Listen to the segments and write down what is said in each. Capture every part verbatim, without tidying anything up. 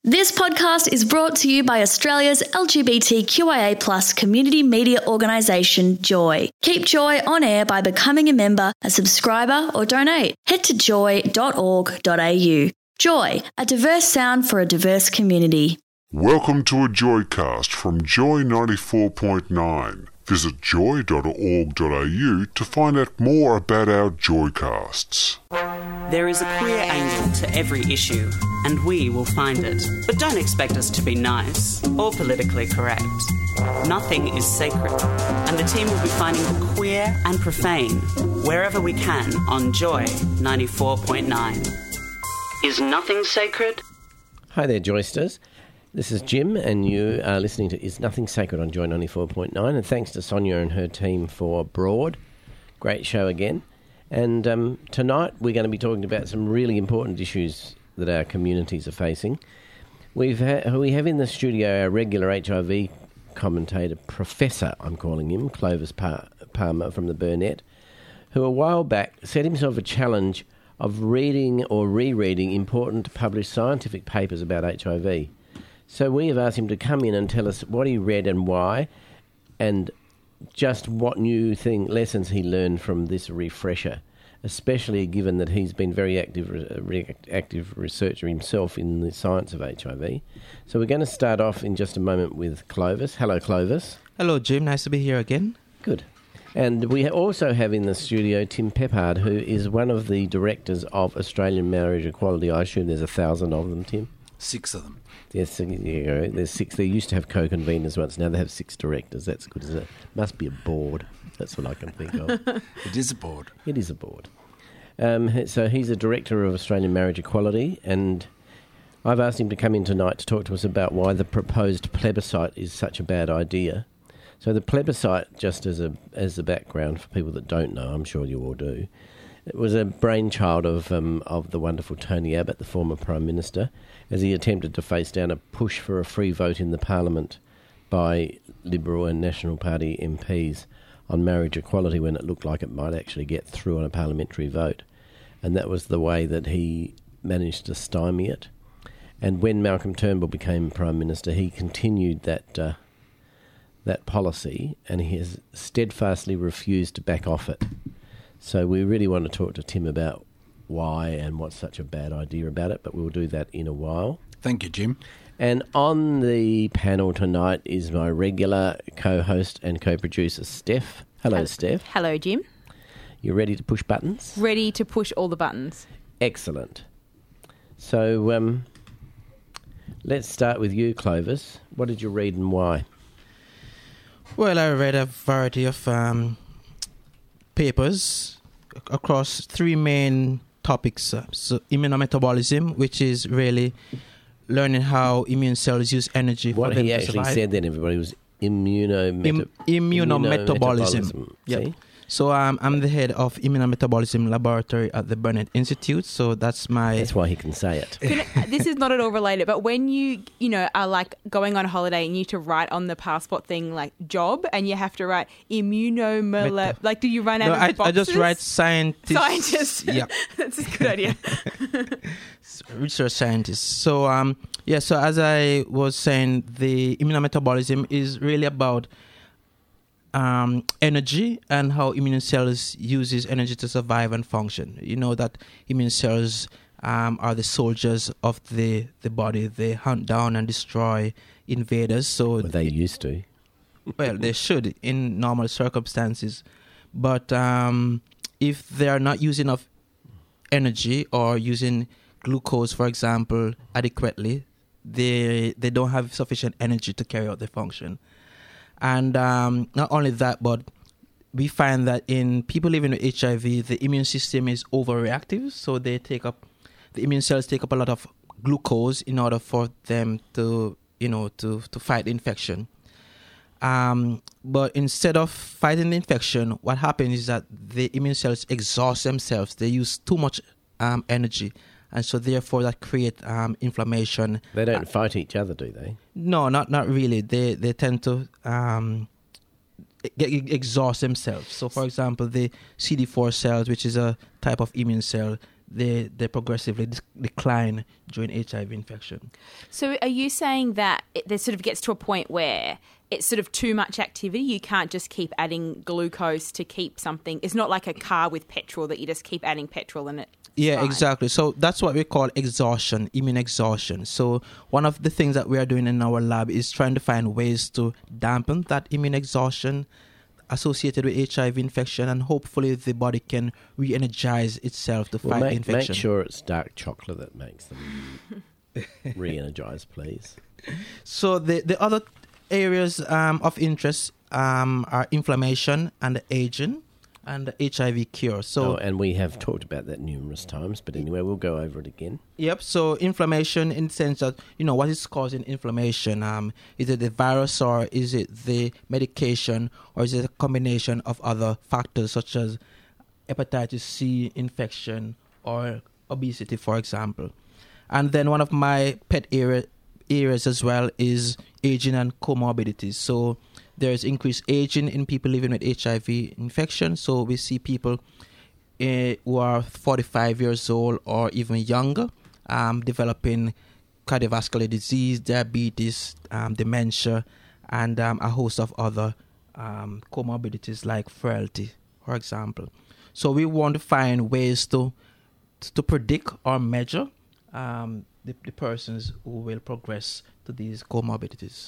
This podcast is brought to you by Australia's L G B T Q I A plus community media organisation, Joy. Keep Joy on air by becoming a member, a subscriber or donate. Head to joy dot org dot a u. Joy, a diverse sound for a diverse community. Welcome to a Joycast from Joy ninety-four point nine. Visit joy dot org dot a u to find out more about our Joycasts. There is a queer angle to every issue, and we will find it. But don't expect us to be nice or politically correct. Nothing is sacred, and the team will be finding the queer and profane wherever we can on Joy ninety-four point nine. Is nothing sacred? Hi there, Joysters. This is Jim, and you are listening to Is Nothing Sacred on Joy ninety-four point nine, and thanks to Sonia and her team for Broad. Great show again. And um, tonight we're going to be talking about some really important issues that our communities are facing. We've ha- we have in the studio our regular H I V commentator, Professor, I'm calling him, Clovis Par- Palmer from the Burnett, who a while back set himself a challenge of reading or rereading important published scientific papers about H I V. So we have asked him to come in and tell us what he read and why, and just what new thing lessons he learned from this refresher, especially given that he's been very active re- active researcher himself in the science of H I V. So we're going to start off in just a moment with Clovis. Hello, Clovis. Hello, Jim. Nice to be here again. Good. And we also have in the studio Tim Peppard, who is one of the directors of Australian Marriage Equality. I assume there's a thousand of them, Tim? Six of them. Yes, you know, there's six. They used to have co-conveners once. Now they have six directors. That's good, isn't it? Must be a board. That's what I can think of. It is a board. It is a board. Um, so he's a director of Australian Marriage Equality, and I've asked him to come in tonight to talk to us about why the proposed plebiscite is such a bad idea. So the plebiscite, just as a as a background for people that don't know, I'm sure you all do, it was a brainchild of um, of the wonderful Tony Abbott, the former Prime Minister, as he attempted to face down a push for a free vote in the Parliament by Liberal and National Party M Ps on marriage equality when it looked like it might actually get through on a parliamentary vote. And that was the way that he managed to stymie it. And when Malcolm Turnbull became Prime Minister, he continued that uh, that policy, and he has steadfastly refused to back off it. So we really want to talk to Tim about why and what's such a bad idea about it, but we'll do that in a while. Thank you, Jim. And on the panel tonight is my regular co-host and co-producer, Steph. Hello, Hello, Steph. Hello, Jim. You ready to push buttons? Ready to push all the buttons. Excellent. So um, let's start with you, Clovis. What did you read and why? Well, I read a variety of um, papers across three main topics. Uh, so immunometabolism, which is really learning how immune cells use energy what for them he to actually survive. said then, everybody, was immunometa- Im- immunometabolism. immunometabolism. Yep. See? So um, I'm the head of immunometabolism laboratory at the Burnett Institute. So that's my... That's why he can say it. Can I, this is not at all related, but when you, you know, are like going on holiday and you need to write on the passport thing like job, and you have to write immunomele... Meta- like, do you run out no, of I, boxes? I just write scientist. Scientist. Yeah. That's a good idea. Research scientist. So, um, yeah, so as I was saying, the immunometabolism is really about um, energy and how immune cells uses energy to survive and function. You know that immune cells um, are the soldiers of the, the body. They hunt down and destroy invaders. So Well, they used to. well, they should in normal circumstances. But um, if they are not using enough energy or using glucose, for example, adequately, they they don't have sufficient energy to carry out their function. And um, not only that, but we find that in people living with H I V, the immune system is overreactive, so they take up the immune cells take up a lot of glucose in order for them to you know to to fight infection. Um, but instead of fighting the infection, what happens is that the immune cells exhaust themselves. They use too much um, energy. And so, therefore, that creates um, inflammation. They don't uh, fight each other, do they? No, not not really. They they tend to um, exhaust themselves. So, for example, the C D four cells, which is a type of immune cell, they they progressively dis- decline during H I V infection. So are you saying that it, there sort of gets to a point where it's sort of too much activity? You can't just keep adding glucose to keep something. It's not like a car with petrol that you just keep adding petrol in it. Yeah, fine. exactly. So that's what we call exhaustion, immune exhaustion. So one of the things that we are doing in our lab is trying to find ways to dampen that immune exhaustion associated with H I V infection, and hopefully the body can re-energize itself to Well, fight make, the infection. make sure it's dark chocolate that makes them re-energize, please. So the, the other areas um, of interest um, are inflammation and aging and the H I V cure. So Oh, and we have talked about that numerous times, but anyway, we'll go over it again. Yep. So inflammation, in the sense that, you know, what is causing inflammation? Um, is it the virus, or is it the medication, or is it a combination of other factors such as hepatitis C infection or obesity, for example? And then one of my pet area, areas as well is aging and comorbidities. So there's increased aging in people living with H I V infection. So we see people uh, who are forty-five years old or even younger um, developing cardiovascular disease, diabetes, um, dementia, and um, a host of other um, comorbidities like frailty, for example. So we want to find ways to to predict or measure um, the, the persons who will progress to these comorbidities.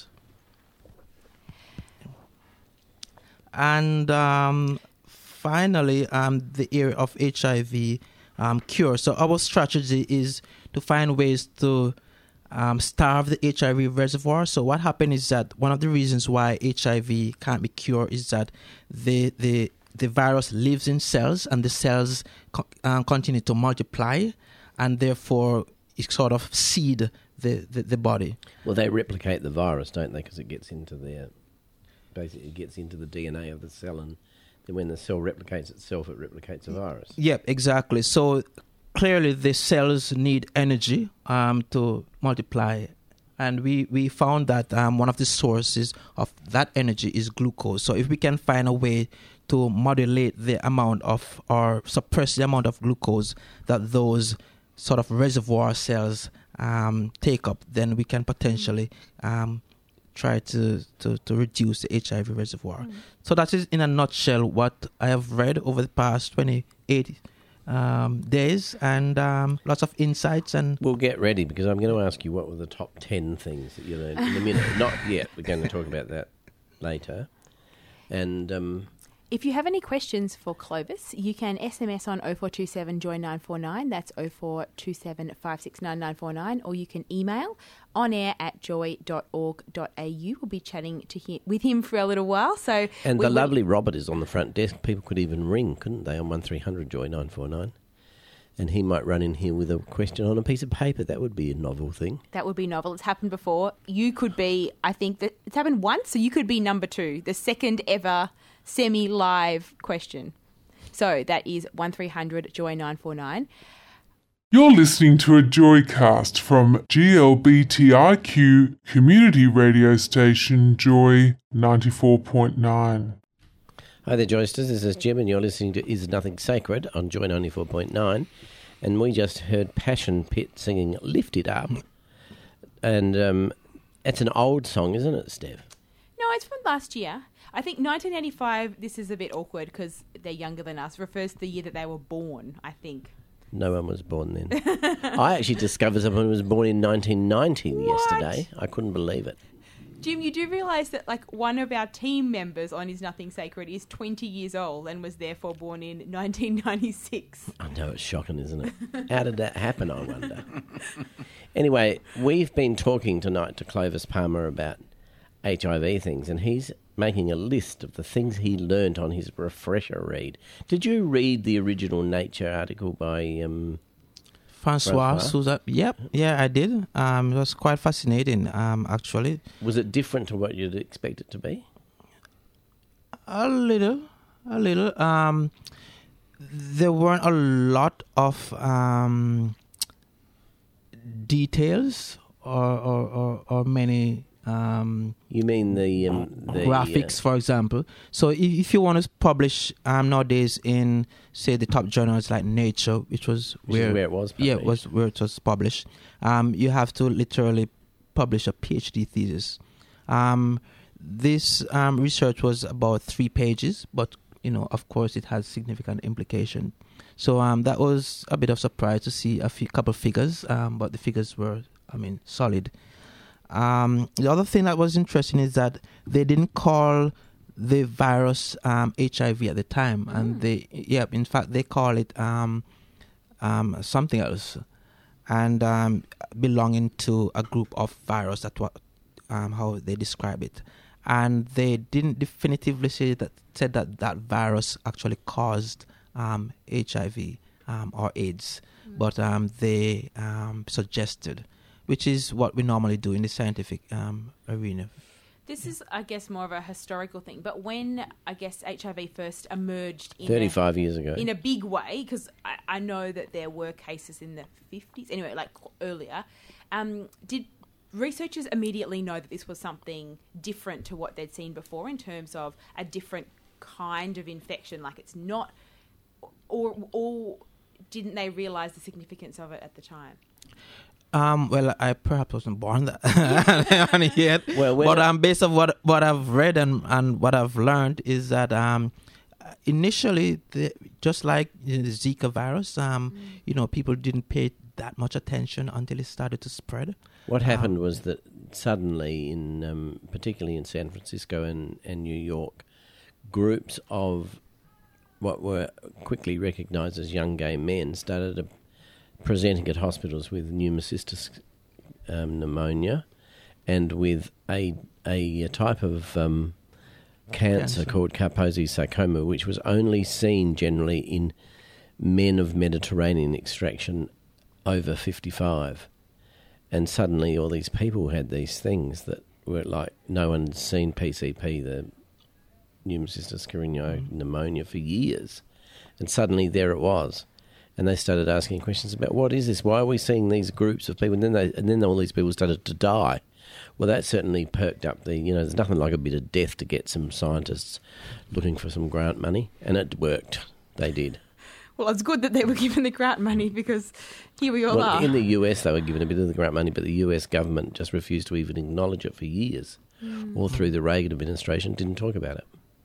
And um, finally, um, the area of H I V um, cure. So our strategy is to find ways to um, starve the H I V reservoir. So what happened is that one of the reasons why H I V can't be cured is that the the the virus lives in cells, and the cells co- um, continue to multiply, and therefore it sort of seed the, the, the body. Well, they replicate the virus, don't they? Because it gets into their... Basically, it gets into the D N A of the cell, and then when the cell replicates itself, it replicates a virus. Yep, exactly. So clearly, the cells need energy um, to multiply, and we, we found that um, one of the sources of that energy is glucose. So if we can find a way to modulate the amount of, or suppress the amount of glucose that those sort of reservoir cells um, take up, then we can potentially um, try to, to, to reduce the H I V reservoir. Mm. So that is in a nutshell what I have read over the past twenty-eight um, days, and um, lots of insights. And we'll get ready, because I'm going to ask you what were the top ten things that you learned in a minute. Not yet. We're going to talk about that later. And um, if you have any questions for Clovis, you can S M S on oh four two seven joy nine four nine. That's oh four two seven five six nine nine four nine. Or you can email on air at joy dot org dot a u. We'll be chatting to him, with him for a little while. So And we, the lovely Robert is on the front desk. People could even ring, couldn't they, on one three hundred joy nine four nine? And he might run in here with a question on a piece of paper. That would be a novel thing. That would be novel. It's happened before. You could be, I think that it's happened once, so you could be number two, the second ever semi-live question. So that is one three hundred joy nine four nine. You're listening to a Joycast from G L B T I Q community radio station Joy ninety-four point nine. Hi there, Joysters. This is Jim, and you're listening to Is Nothing Sacred on Joy ninety-four point nine. And we just heard Passion Pit singing Lift It Up. And um, it's an old song, isn't it, Steph? No, it's from last year. I think nineteen eighty-five, this is a bit awkward because they're younger than us, refers to the year that they were born, I think. No one was born then. I actually discovered someone was born in nineteen ninety What? yesterday. I couldn't believe it. Jim, you do realise that like one of our team members on Is Nothing Sacred is twenty years old and was therefore born in nineteen ninety-six. I know, it's shocking, isn't it? How did that happen, I wonder? Anyway, we've been talking tonight to Clovis Palmer about H I V things, and he's making a list of the things he learnt on his refresher read. Did you read the original Nature article by... Um, Francois, Francois? Souza. Yep, yeah, I did. Um, it was quite fascinating, um, actually. Was it different to what you'd expect it to be? A little, a little. Um, there weren't a lot of um, details or, or, or, or many um, You mean the, um, the graphics, uh, for example. So if, if you want to publish um, nowadays in, say, the top journals like Nature, which was Which is where, where it was yeah, published. was where it was published, um, you have to literally publish a PhD thesis. Um, this um, research was about three pages, but you know, of course, it has significant implication. So um, that was a bit of surprise to see a few couple figures, um, but the figures were, I mean, solid. Um, the other thing that was interesting is that they didn't call the virus um, H I V at the time, mm. and they, yeah, in fact, they call it um, um, something else, and um, belonging to a group of virus. That's what um, how they describe it, and they didn't definitively say that said that that virus actually caused um, H I V um, or AIDS, mm. but um, they um, suggested, which is what we normally do in the scientific um, arena. This is, I guess, more of a historical thing. But when, I guess, H I V first emerged in thirty-five a, years ago. in a big way, because I, I know that there were cases in the fifties, anyway, like earlier, um, did researchers immediately know that this was something different to what they'd seen before in terms of a different kind of infection? Like it's not, or, or didn't they realise the significance of it at the time? Um, well, I perhaps wasn't born that yet. Well, but um, based on what what I've read and, and what I've learned is that um, initially, the, just like the Zika virus, um, mm. you know, people didn't pay that much attention until it started to spread. What um, happened was that suddenly, in um, particularly in San Francisco and, and New York, groups of what were quickly recognised as young gay men started to presenting at hospitals with pneumocystis um, pneumonia and with a a type of um, cancer, cancer called Kaposi sarcoma, which was only seen generally in men of Mediterranean extraction over fifty-five. And suddenly all these people had these things that were like no one had seen P C P, the pneumocystis carinio mm. pneumonia, for years. And suddenly there it was. And they started asking questions about what is this? Why are we seeing these groups of people? And then they, and then all these people started to die. Well, that certainly perked up the, you know, there's nothing like a bit of death to get some scientists looking for some grant money. And it worked. They did. Well, it's good that they were given the grant money because here we all well, are. In the U S, they were given a bit of the grant money, but the U S government just refused to even acknowledge it for years. Mm. All through the Reagan administration, didn't talk about it.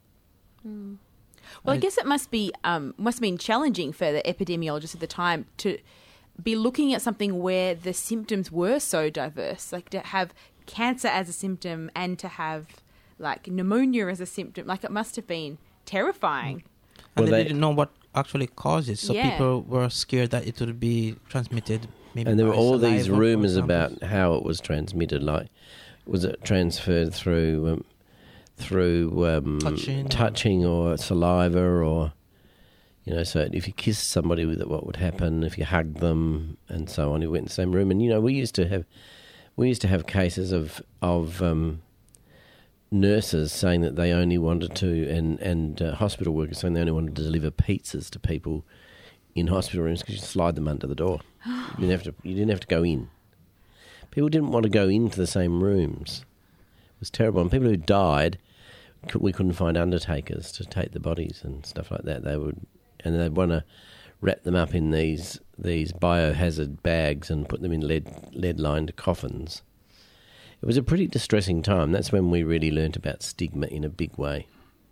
Mm. Well, I guess it must be um, must have been challenging for the epidemiologists at the time to be looking at something where the symptoms were so diverse, like to have cancer as a symptom and to have like pneumonia as a symptom. Like it must have been terrifying. And well, they, they didn't know what actually caused it, so yeah. people were scared that it would be transmitted. Maybe and there were all these saliva, rumours about how it was transmitted. Like, was it transferred through? Um, through um, touching, touching or saliva, or, you know, so if you kissed somebody with it, what would happen if you hugged them and so on, you went in the same room. And, you know, we used to have we used to have cases of of um, nurses saying that they only wanted to, and, and uh, hospital workers saying they only wanted to deliver pizzas to people in hospital rooms because you slide them under the door. you didn't have to you didn't have to go in. People didn't want to go into the same rooms. It was terrible. And people who died, we couldn't find undertakers to take the bodies and stuff like that. They would, and they'd want to wrap them up in these these biohazard bags and put them in lead lead lined coffins. It was a pretty distressing time. That's when we really learnt about stigma in a big way.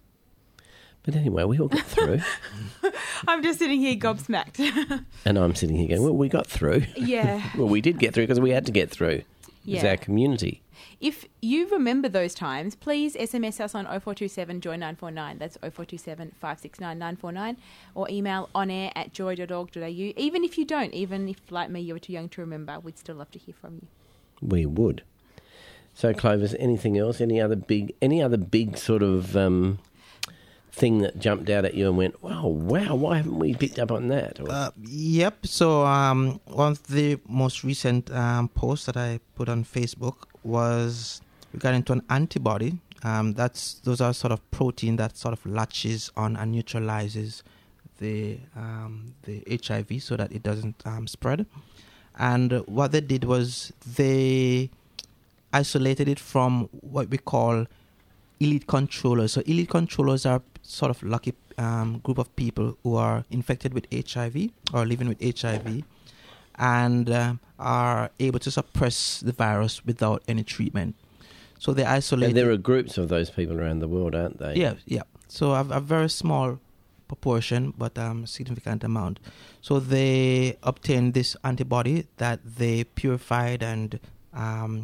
But anyway, we all got through. I'm just sitting here gobsmacked. And I'm sitting here going, well, we got through. Yeah. Well, we did get through because we had to get through. Yeah. It's our community. If you remember those times, please S M S us on oh four two seven joy nine four nine. That's oh four two seven, five six nine, nine four nine. Or email onair at joy dot org dot a u. Even if you don't, even if, like me, you're too young to remember, we'd still love to hear from you. We would. So, Clovis, anything else? Any other big, any other big sort of um, thing that jumped out at you and went, "Wow, wow! Why haven't we picked up on that?" Or, uh, yep. So, um, one of the most recent um, posts that I put on Facebook was regarding to an antibody. Um, that's those are sort of protein that sort of latches on and neutralizes the um, the H I V so that it doesn't um, spread. And what they did was they isolated it from what we call elite controllers. So elite controllers are sort of lucky um, group of people who are infected with H I V or living with H I V and uh, are able to suppress the virus without any treatment. So they isolate. And there are groups of those people around the world, aren't they? Yeah, yeah. So a, a very small proportion, but um, significant amount. So they obtained this antibody that they purified and um,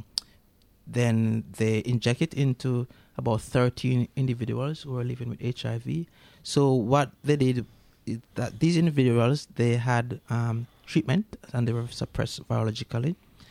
then they inject it into about thirteen individuals who are living with H I V. So what they did is that these individuals, they had um, treatment and they were suppressed virologically,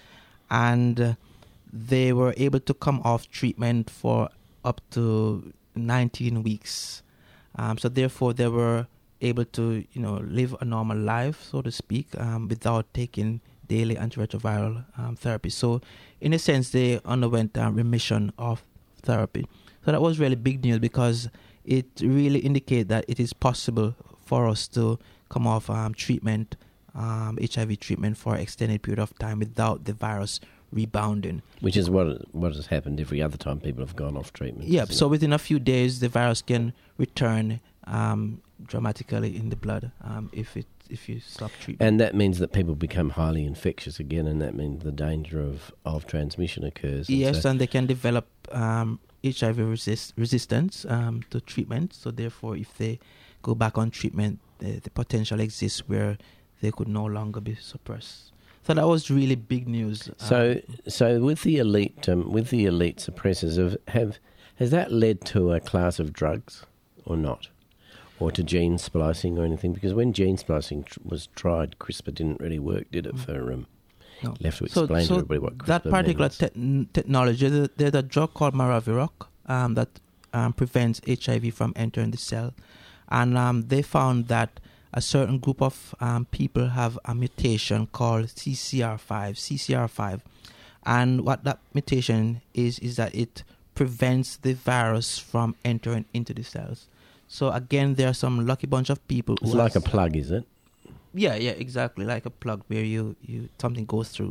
and uh, they were able to come off treatment for up to nineteen weeks. Um, so therefore, they were able to, you know, live a normal life, so to speak, um, without taking daily antiretroviral um, therapy. So in a sense, they underwent a remission of therapy. So that was really big news because it really indicates that it is possible for us to come off um, treatment, um, H I V treatment for an extended period of time without the virus rebounding. Which is what what has happened every other time people have gone off treatment. Yeah, so within a few days the virus can return um, dramatically in the blood um, if it if you stop treatment. And that means that people become highly infectious again, and that means the danger of, of transmission occurs. And yes, so and they can develop um, H I V resist, resistance um, to treatment. So therefore, if they go back on treatment, the, the potential exists where they could no longer be suppressed. So that was really big news. So, um, so with the elite, um, with the elite suppressors, have, have has that led to a class of drugs or not, or to gene splicing or anything? Because when gene splicing tr- was tried, CRISPR didn't really work, did it? For um, no. you have to So- explain so to everybody what CRISPR that particular means. te- technology, there's there's a drug called Maraviroc um, that um, prevents H I V from entering the cell, and um, they found that a certain group of um, people have a mutation called C C R five, C C R five, and what that mutation is is that it prevents the virus from entering into the cells. So again, there are some lucky bunch of people. It's who like a has- plug, is it? Yeah, yeah, exactly, like a plug where you, you something goes through,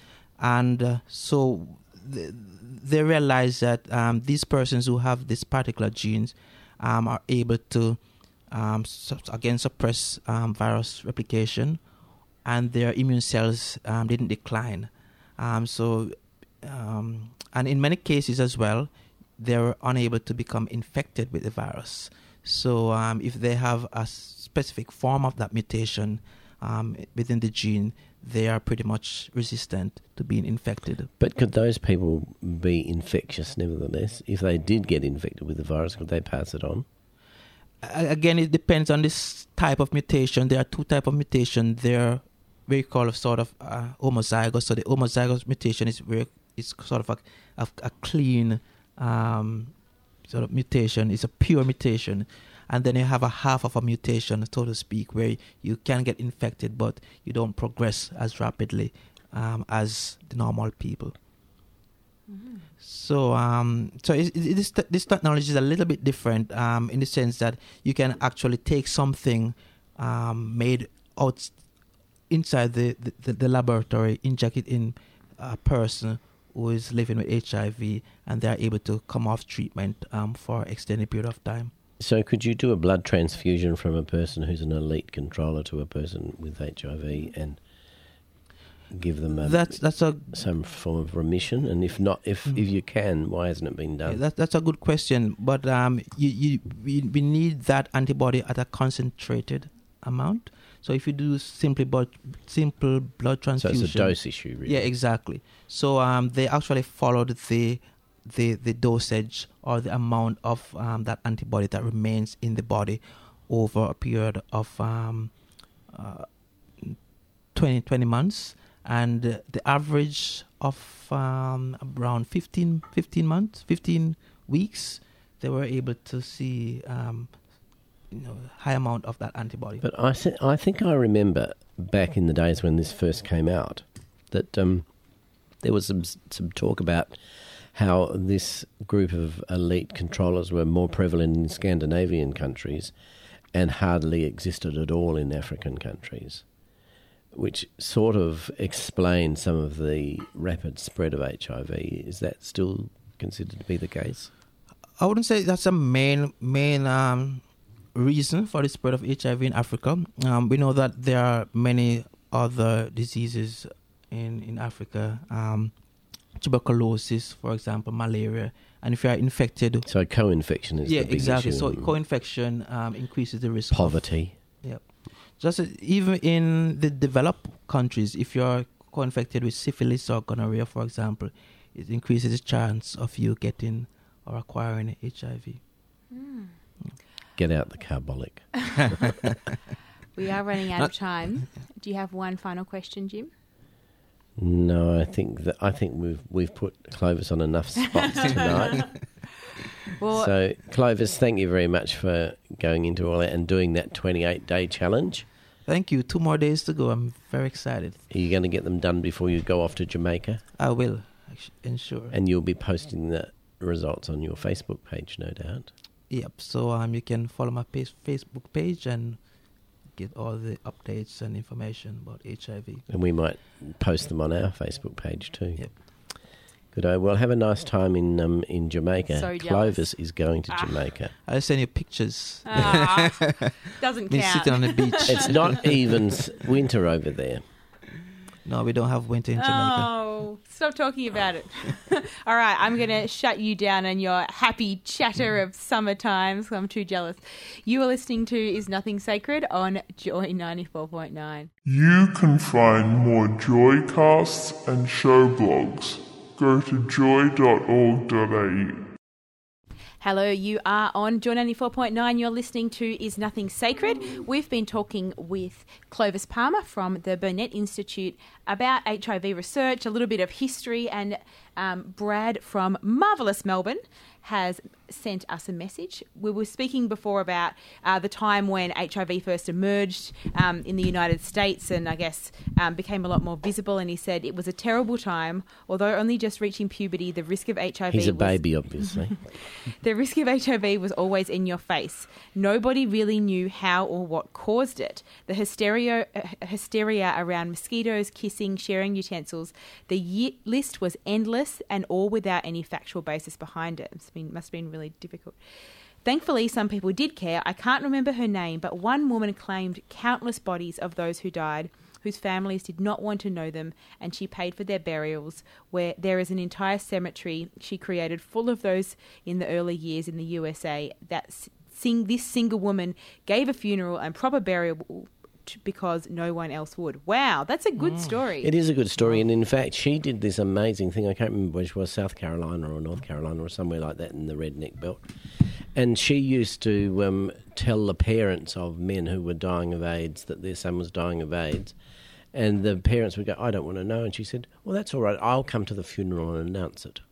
and uh, so th- they realize that um, these persons who have this particular genes um, are able to um, su- again suppress um, virus replication, and their immune cells um, didn't decline. Um, so, um, and in many cases as well, they were unable to become infected with the virus. So um, if they have a specific form of that mutation um, within the gene, they are pretty much resistant to being infected. But could those people be infectious nevertheless? If they did get infected with the virus, could they pass it on? A- Again, it depends on this type of mutation. There are two types of mutation. There, we call a sort of uh, homozygous. So the homozygous mutation is where it's sort of a, a, a clean um, sort of mutation. It's a pure mutation. And then you have a half of a mutation, so to speak, where you can get infected, but you don't progress as rapidly um, as the normal people. Mm-hmm. So, um, so it, it, this this technology is a little bit different um, in the sense that you can actually take something um, made out inside the, the, the laboratory, inject it in a person who is living with H I V, and they are able to come off treatment um, for an extended period of time. So could you do a blood transfusion from a person who's an elite controller to a person with H I V and give them a, That's that's a some form of remission? And if not, if Mm. if you can, why hasn't it been yeah, done? that, that's a good question. But um, you, you we, we need that antibody at a concentrated amount. So if you do simply blood simple blood so transfusion, it's a dose issue, really. yeah, exactly. So um, they actually followed the the the dosage or the amount of um, that antibody that remains in the body over a period of um, uh, twenty, twenty months, and uh, the average of um, around fifteen, fifteen months, fifteen weeks, they were able to see um, you know high amount of that antibody. But I th- I think I remember back in the days when this first came out that um, there was some some talk about how this group of elite controllers were more prevalent in Scandinavian countries and hardly existed at all in African countries. which sort of explains some of the rapid spread of H I V. Is that still considered to be the case? I wouldn't say that's a main main um, reason for the spread of H I V in Africa. Um, we know that there are many other diseases in, in Africa, um, tuberculosis, for example, malaria. And if you are infected... So co-infection is yeah, the big exactly. issue. So co-infection um, increases the risk Poverty. of... Yep. Just uh, even in the developed countries, if you're co-infected with syphilis or gonorrhea, for example, it increases the chance of you getting or acquiring H I V. Mm. Get out the carbolic. We are running out of time. Do you have one final question, Jim? No, I think that I think we've we've put Clovis on enough spots tonight. Well, So, Clovis, thank you very much for going into all that and doing that twenty-eight day challenge. Thank you. Two more days to go. I'm very excited. Are you going to get them done before you go off to Jamaica? I will, ensure. And you'll be posting the results on your Facebook page, no doubt. Yep. So um, you can follow my page, Facebook page and get all the updates and information about H I V. And we might post them on our Facebook page too. Yep. Good. Oh, well, have a nice time in um, in Jamaica. So jealous. Clovis is going to Jamaica. I'll send you pictures. Ah, doesn't Me count. sitting on the beach. It's not even s- winter over there. No, we don't have winter in Jamaica. Oh, stop talking about it. All right, I'm going to shut you down and your happy chatter of summer times. I'm too jealous. You are listening to Is Nothing Sacred on Joy ninety-four point nine. You can find more Joycasts and show blogs. Go to joy dot org dot a u. Hello, you are on Joy ninety-four point nine. You're listening to Is Nothing Sacred. We've been talking with Clovis Palmer from the Burnett Institute about H I V research, a little bit of history, and um, Brad from marvellous Melbourne has sent us a message. We were speaking before about uh, the time when H I V first emerged um, in the United States and I guess um, became a lot more visible, and he said it was a terrible time. Although only just reaching puberty, the risk of H I V He's a was... baby, obviously. The risk of H I V was always in your face. Nobody really knew how or what caused it. The hysteria, uh, hysteria around mosquitoes, kissing, sharing utensils, the ye- list was endless and all without any factual basis behind it. It's been, must have been really difficult. Thankfully, some people did care. I can't remember her name, but one woman claimed countless bodies of those who died, whose families did not want to know them, and she paid for their burials, where there is an entire cemetery she created full of those in the early years in the U S A. That sing, this single woman gave a funeral and proper burial to, because no one else would. Wow, that's a good story. It is a good story, and in fact, she did this amazing thing. I can't remember where she was, South Carolina or North Carolina or somewhere like that in the redneck belt. And she used to um, tell the parents of men who were dying of AIDS that their son was dying of AIDS. And the parents would go, I don't want to know. And she said, well, that's all right. I'll come to the funeral and announce it.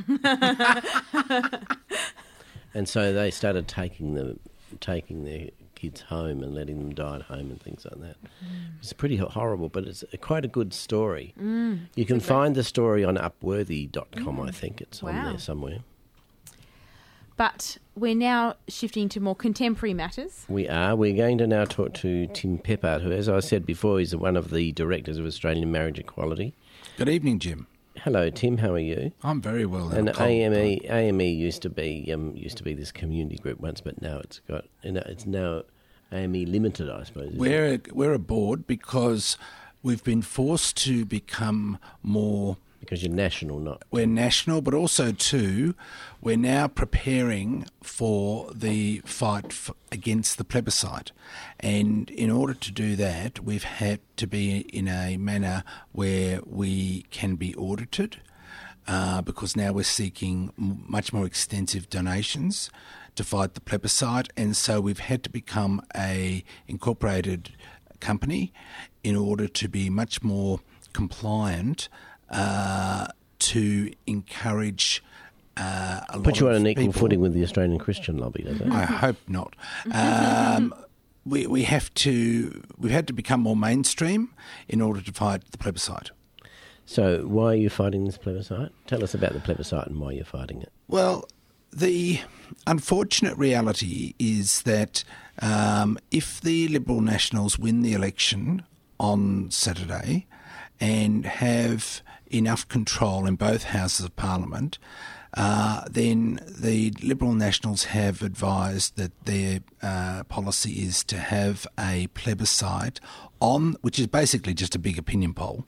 And so they started taking the taking their kids home and letting them die at home and things like that. Mm. It's pretty horrible, but it's a, quite a good story. Mm, you can find the story on upworthy dot com, mm. I think. It's wow. on there somewhere. But we're now shifting to more contemporary matters. We are. We're going to now talk to Tim Peppard, who, as I said before, is one of the directors of Australian Marriage Equality. Good evening, Jim. Hello, Tim. How are you? I'm very well. And cold, A M E, A M E used to be um, used to be this community group once, but now it's got you know, it's now A M E Limited, I suppose. We're a, we're a board because we've been forced to become more. Because you're national, not... We're national, but also, too, we're now preparing for the fight f- against the plebiscite. And in order to do that, we've had to be in a manner where we can be audited, uh, because now we're seeking m- much more extensive donations to fight the plebiscite. And so we've had to become a incorporated company in order to be much more compliant Uh, to encourage uh, a lot Put you of on an equal people. footing with the Australian Christian lobby, does it? I hope not. Um, we we have to we've had to become more mainstream in order to fight the plebiscite. So why are you fighting this plebiscite? Tell us about the plebiscite and why you're fighting it. Well, the unfortunate reality is that um, if the Liberal Nationals win the election on Saturday and have enough control in both houses of Parliament, uh, then the Liberal Nationals have advised that their uh, policy is to have a plebiscite on, which is basically just a big opinion poll,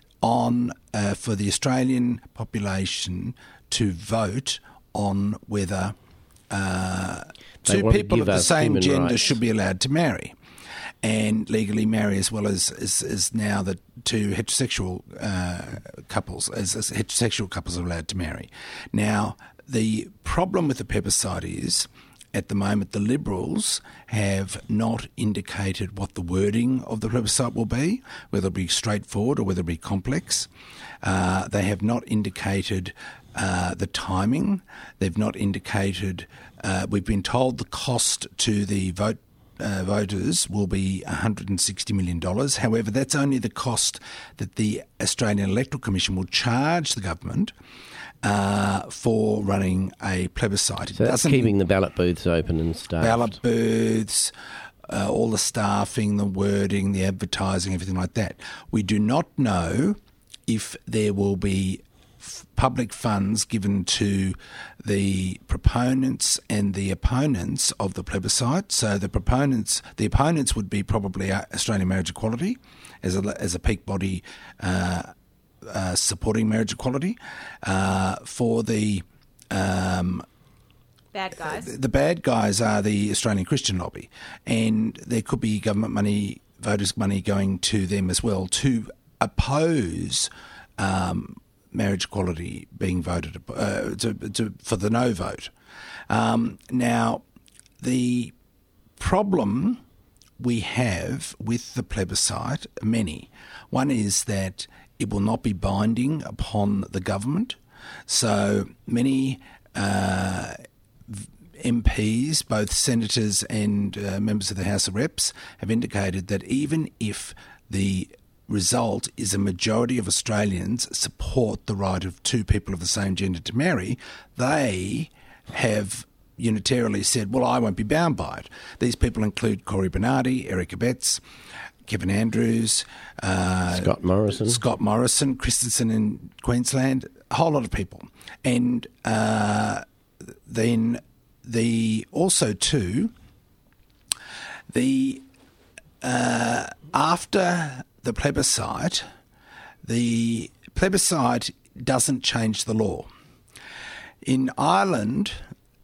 on uh, for the Australian population to vote on whether uh, two people of the same gender rights. should be allowed to marry and legally marry, as well as as, as now the two heterosexual uh, couples, as, as heterosexual couples are allowed to marry. Now, the problem with the plebiscite is, at the moment, the Liberals have not indicated what the wording of the plebiscite will be, whether it be straightforward or whether it be complex. Uh, they have not indicated uh, the timing. They've not indicated, uh, we've been told the cost to the vote Uh, voters will be one hundred sixty million dollars. However, that's only the cost that the Australian Electoral Commission will charge the government uh, for running a plebiscite. So that's keeping the ballot booths open and staffed. Ballot booths, uh, all the staffing, the wording, the advertising, everything like that. We do not know if there will be public funds given to the proponents and the opponents of the plebiscite. So the proponents, the opponents would be probably Australian Marriage Equality as a, as a peak body uh, uh, supporting marriage equality. Uh, for the um, bad guys, the, the bad guys are the Australian Christian Lobby, and there could be government money, voters' money going to them as well to oppose Um, marriage equality being voted uh, to, to, for the no vote. Um, now, the problem we have with the plebiscite, many. One is that it will not be binding upon the government. So many uh, M Ps, both senators and uh, members of the House of Reps, have indicated that even if the result is a majority of Australians support the right of two people of the same gender to marry, they have unitarily said, well, I won't be bound by it. These people include Cory Bernardi, Eric Abetz, Kevin Andrews, uh, Scott Morrison, Scott Morrison, Christensen in Queensland, a whole lot of people. And uh, then the also too, the uh, after the plebiscite, the plebiscite doesn't change the law. In Ireland,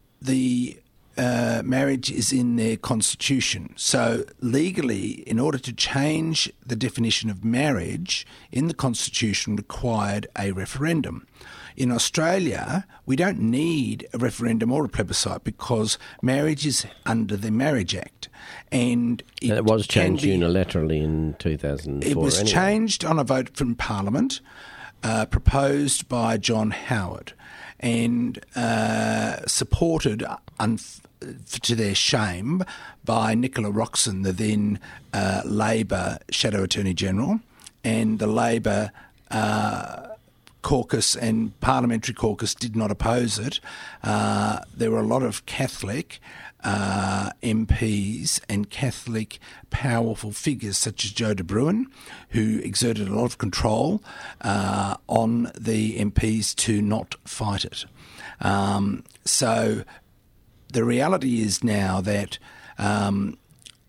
the uh, marriage is in their constitution. So legally, in order to change the definition of marriage in the constitution, required a referendum. In Australia, we don't need a referendum or a plebiscite because marriage is under the Marriage Act. And it, and it was changed be, unilaterally in two thousand four. It was anyway. changed on a vote from Parliament, uh, proposed by John Howard and uh, supported, un- to their shame, by Nicola Roxon, the then uh, Labor Shadow Attorney General, and the Labor uh, caucus and parliamentary caucus did not oppose it. Uh, there were a lot of Catholic uh, M Ps and Catholic powerful figures such as Joe de Bruin, who exerted a lot of control uh, on the M Ps to not fight it. Um, so the reality is now that um,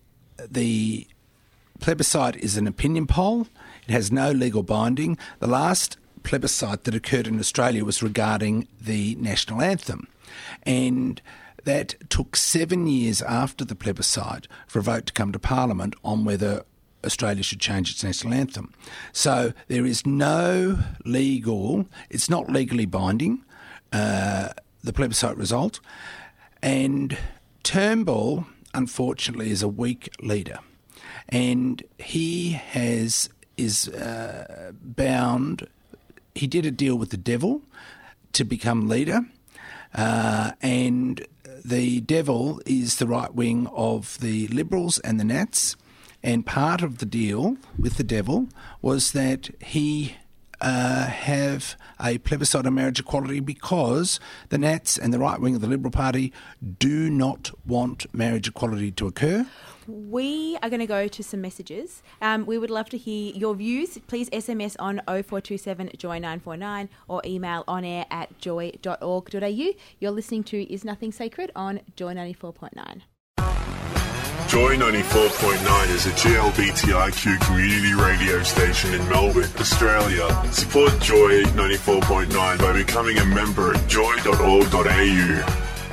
the plebiscite is an opinion poll. It has no legal binding. The last plebiscite that occurred in Australia was regarding the national anthem, and that took seven years after the plebiscite for a vote to come to Parliament on whether Australia should change its national anthem. So there is no legal, it's not legally binding, uh, the plebiscite result, and Turnbull, unfortunately, is a weak leader, and he has is uh, bound. He did a deal with the devil to become leader, uh, and the devil is the right wing of the Liberals and the Nats, and part of the deal with the devil was that he uh, have a plebiscite on marriage equality because the Nats and the right wing of the Liberal Party do not want marriage equality to occur? We are going to go to some messages. Um, we would love to hear your views. Please S M S on oh four two seven joy nine four nine or email on air at joy dot org dot a u. You're listening to Is Nothing Sacred on Joy ninety-four point nine. Joy ninety-four point nine is a G L B T I Q community radio station in Melbourne, Australia. Support Joy ninety-four point nine by becoming a member at joy dot org dot a u.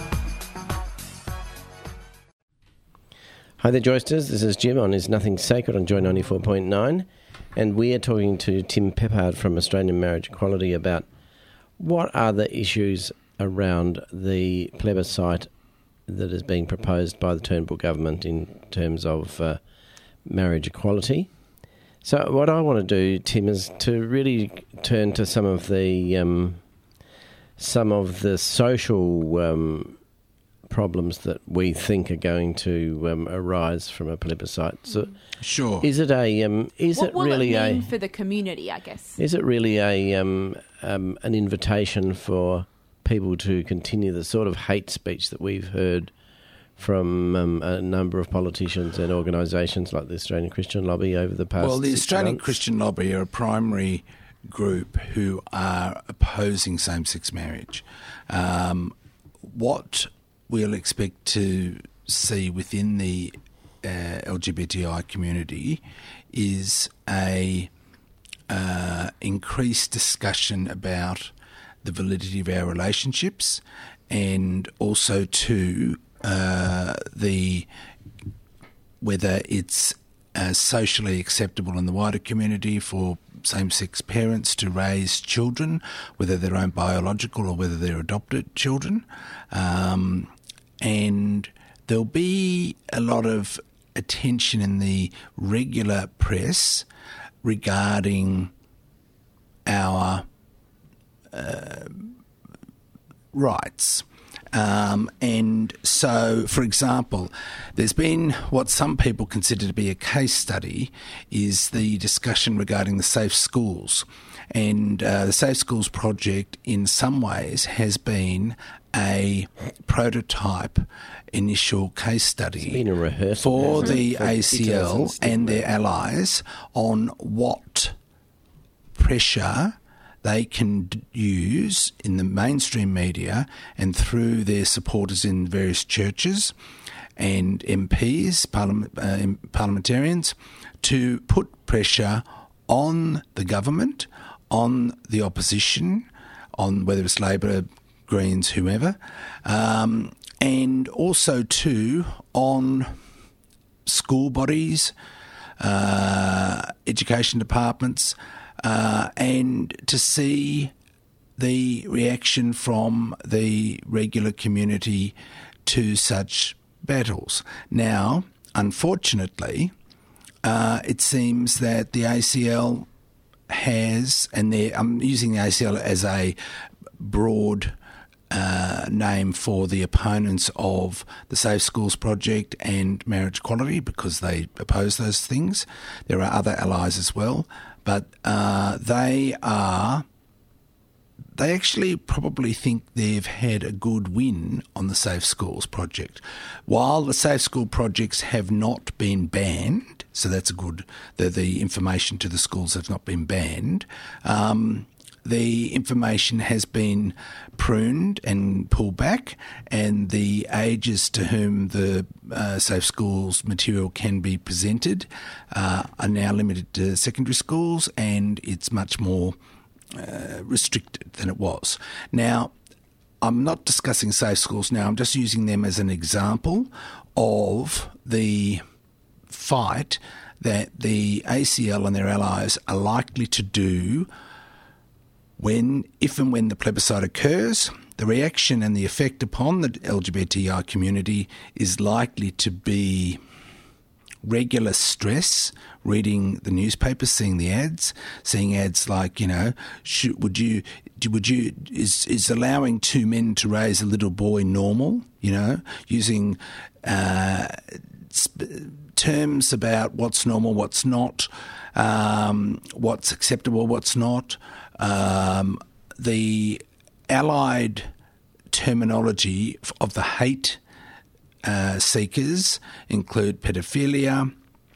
Hi there, Joysters. This is Jim on Is Nothing Sacred on Joy ninety-four point nine, and we are talking to Tim Peppard from Australian Marriage Equality about what are the issues around the plebiscite that is being proposed by the Turnbull government in terms of uh, marriage equality. So what I want to do, Tim, is to really turn to some of the um, some of the social um, problems that we think are going to um, arise from a plebiscite. So, sure. Is it a? Um, is what it will really it mean a? for the community? I guess. Is it really a um, um, an invitation for people to continue the sort of hate speech that we've heard from um, a number of politicians and organisations like the Australian Christian Lobby over the past? Well, the six Australian months? Christian Lobby are a primary group who are opposing same-sex marriage. Um, what we'll expect to see within the uh, L G B T I community is a uh, increased discussion about the validity of our relationships, and also to uh, the whether it's uh, socially acceptable in the wider community for same-sex parents to raise children, whether their own biological or whether they're adopted children. Um, and there'll be a lot of attention in the regular press regarding our uh, rights. Um, and so, for example, there's been what some people consider to be a case study is the discussion regarding the Safe Schools. And uh, the Safe Schools project in some ways has been a prototype initial case study been a rehearsal, for hasn't the it? For A C L and their allies on what pressure they can d- use in the mainstream media and through their supporters in various churches and M Ps, parliament, uh, parliamentarians, to put pressure on the government, on the opposition, on whether it's Labor, Greens, whoever, um, and also too on school bodies, uh, education departments, uh, and to see the reaction from the regular community to such battles. Now, unfortunately, uh, it seems that the A C L has, and I'm using the A C L as a broad uh, name for the opponents of the Safe Schools project and marriage equality because they oppose those things. There are other allies as well, but uh, they are... They actually probably think they've had a good win on the Safe Schools project. While the Safe School projects have not been banned, so that's a good, the, the information to the schools have not been banned, um, the information has been pruned and pulled back, and the ages to whom the uh, Safe Schools material can be presented uh, are now limited to secondary schools, and it's much more Uh, restricted than it was. Now, I'm not discussing Safe Schools now, I'm just using them as an example of the fight that the A C L and their allies are likely to do when, if and when the plebiscite occurs. The reaction and the effect upon the L G B T I community is likely to be regular stress, reading the newspapers, seeing the ads, seeing ads like, you know, should, would you, would you, is, is allowing two men to raise a little boy normal, you know, using uh, sp- terms about what's normal, what's not, um, what's acceptable, what's not. Um, the allied terminology of the hate uh, seekers include pedophilia,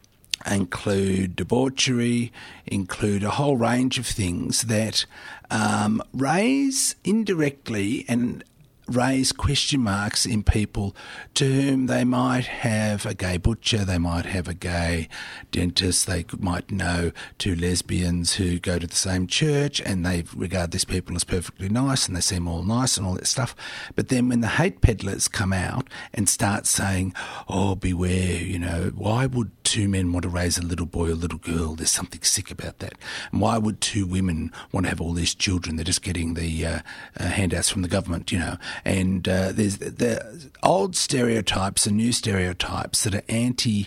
include debauchery, include a whole range of things that um, raise indirectly and raise question marks in people to whom they might have a gay butcher, they might have a gay dentist, they might know two lesbians who go to the same church and they regard these people as perfectly nice and they seem all nice and all that stuff. But then when the hate peddlers come out and start saying, oh, beware, you know, why would two men want to raise a little boy or a little girl? There's something sick about that. And why would two women want to have all these children? They're just getting the uh, uh, handouts from the government, you know. And uh, there's the old stereotypes and new stereotypes that are anti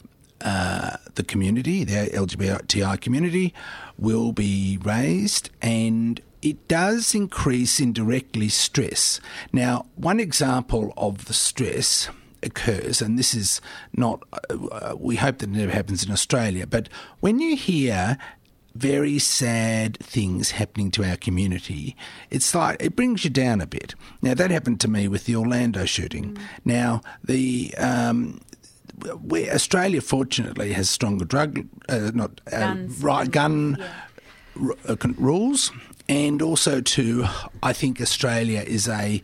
uh, the community, the L G B T I community, will be raised, and it does increase indirectly stress. Now, one example of the stress occurs, and this is not, uh, we hope that it never happens in Australia, but when you hear very sad things happening to our community, it's like it brings you down a bit. Now, that happened to me with the Orlando shooting. Mm. Now, the um, where Australia fortunately has stronger drug, uh, not uh, right gun yeah. r- uh, rules, and also too, I think Australia is a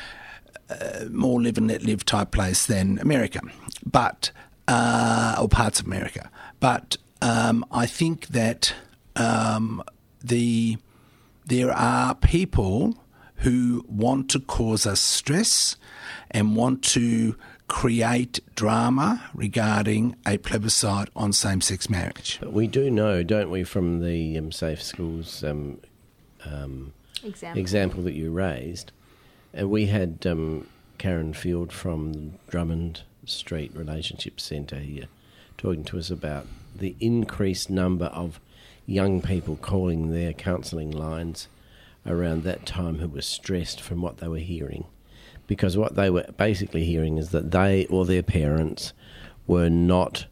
uh, more live and let live type place than America, but uh, or parts of America. But um, I think that. Um, the there are people who want to cause us stress and want to create drama regarding a plebiscite on same-sex marriage. But we do know, don't we, from the um, Safe Schools um, um, example. example that you raised, and we had um, Karen Field from Drummond Street Relationship Centre here talking to us about the increased number of young people calling their counselling lines around that time who were stressed from what they were hearing. Because what they were basically hearing is that they or their parents were not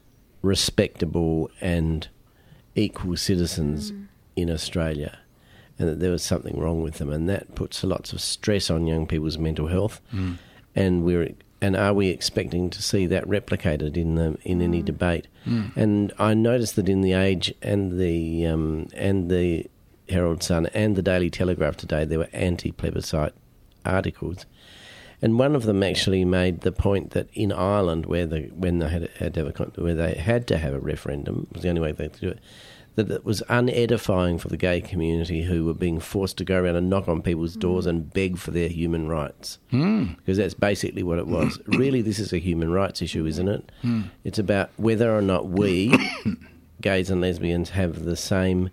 respectable and equal citizens mm. in Australia, and that there was something wrong with them, and that puts lots of stress on young people's mental health. Mm. And we're And are we expecting to see that replicated in the in any debate? Mm. And I noticed that in the Age and the um, and the Herald Sun and the Daily Telegraph today, there were anti-plebiscite articles, and one of them actually made the point that in Ireland, where the when they had, had to have a, where they had to have a referendum, it was the only way they could do it, that it was unedifying for the gay community who were being forced to go around and knock on people's doors mm. and beg for their human rights. Mm. Because that's basically what it was. Really, this is a human rights issue, isn't it? Mm. It's about whether or not we, gays and lesbians, have the same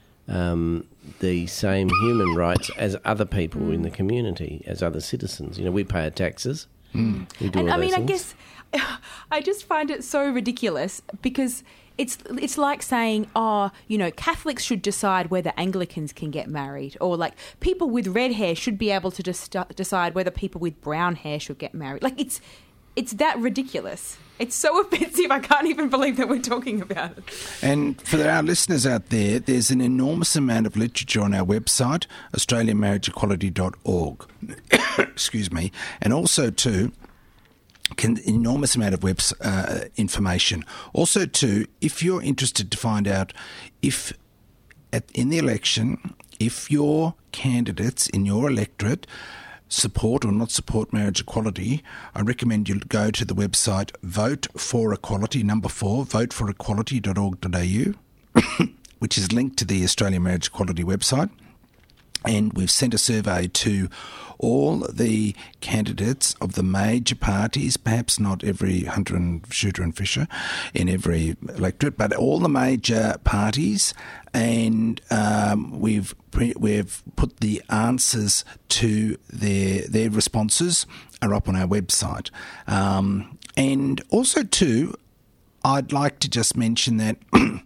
um, the same human rights as other people mm. in the community, as other citizens. You know, we pay our taxes. Mm. We do and all I mean, things. I guess I just find it so ridiculous because It's it's like saying, oh, you know, Catholics should decide whether Anglicans can get married, or like people with red hair should be able to just decide whether people with brown hair should get married. Like it's it's that ridiculous. It's so offensive. I can't even believe that we're talking about it. And for our listeners out there, there's an enormous amount of literature on our website, australian marriage equality dot org. Excuse me, and also too. Can, enormous amount of web uh, information. Also, too, if you're interested to find out if at, in the election, if your candidates in your electorate support or not support marriage equality, I recommend you go to the website Vote for Equality, number four, vote for equality dot org dot a u, which is linked to the Australian Marriage Equality website. And we've sent a survey to all the candidates of the major parties, perhaps not every Hunter and Shooter and Fisher in every electorate, but all the major parties, and um, we've pre- we've put the answers to their their responses are up on our website. Um, and also, too, I'd like to just mention that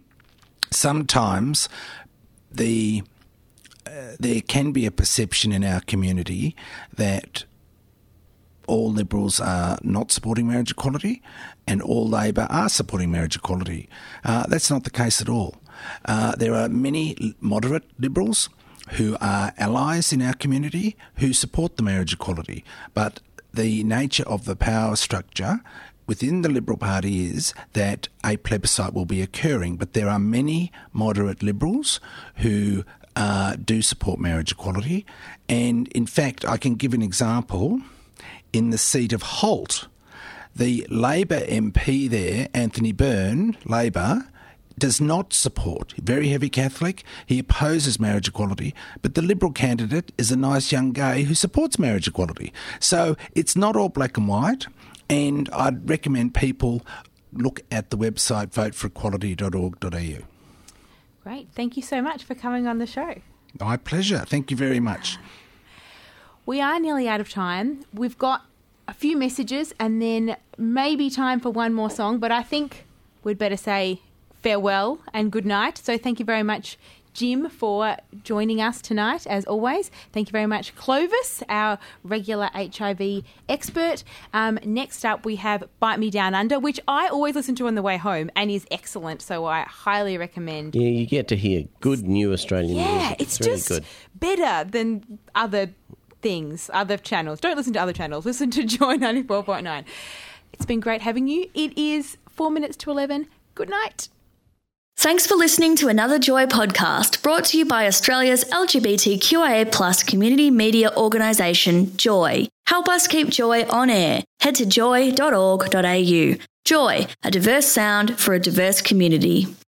sometimes the Uh, there can be a perception in our community that all Liberals are not supporting marriage equality and all Labor are supporting marriage equality. Uh, that's not the case at all. Uh, there are many moderate Liberals who are allies in our community who support the marriage equality, but the nature of the power structure within the Liberal Party is that a plebiscite will be occurring, but there are many moderate Liberals who uh, do support marriage equality. And in fact, I can give an example. In the seat of Holt, the Labor M P there, Anthony Byrne, Labor, does not support, very heavy Catholic, he opposes marriage equality, but the Liberal candidate is a nice young gay who supports marriage equality. So it's not all black and white, and I'd recommend people look at the website vote for equality dot org dot a u. Great. Thank you so much for coming on the show. My pleasure. Thank you very much. We are nearly out of time. We've got a few messages and then maybe time for one more song, but I think we'd better say farewell and good night. So thank you very much, Jim, for joining us tonight, as always. Thank you very much, Clovis, our regular H I V expert. Um, next up, we have Bite Me Down Under, which I always listen to on the way home and is excellent, so I highly recommend. Yeah, you get to hear good new Australian yeah, music. It's, it's really just good. better than other things, other channels. Don't listen to other channels. Listen to Joy ninety-four point nine. It's been great having you. It is four minutes to eleven. Good night. Thanks for listening to another Joy podcast brought to you by Australia's L G B T Q I A plus community media organisation, Joy. Help us keep Joy on air. Head to joy dot org dot a u. Joy, a diverse sound for a diverse community.